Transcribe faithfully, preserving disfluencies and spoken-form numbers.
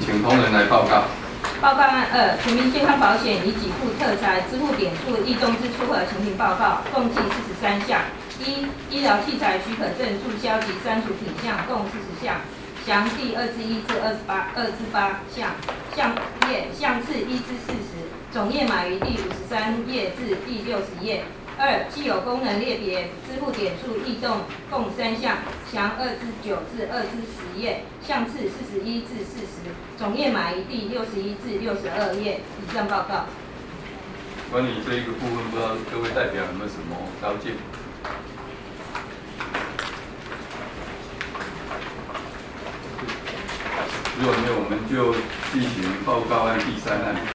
请同仁来报告。 报告案二：全民健康保险以给付特财支付点数异动之出核情形报告，共计四十三项。一、医疗器材许可证注销及删除品项共四十项，详第二至一至二十八、二至八项。项页项次一至四十，总页码于第五十三页至第六十页。二、既有功能类别支付点数异动共三项，详二至九至二至十页，项次四十一至四十，总页码于第六十一至六十二页。以上报告。 关于这一个部分，不知道各位代表有没有什么高见？如果没有，我们就进行报告案第三案。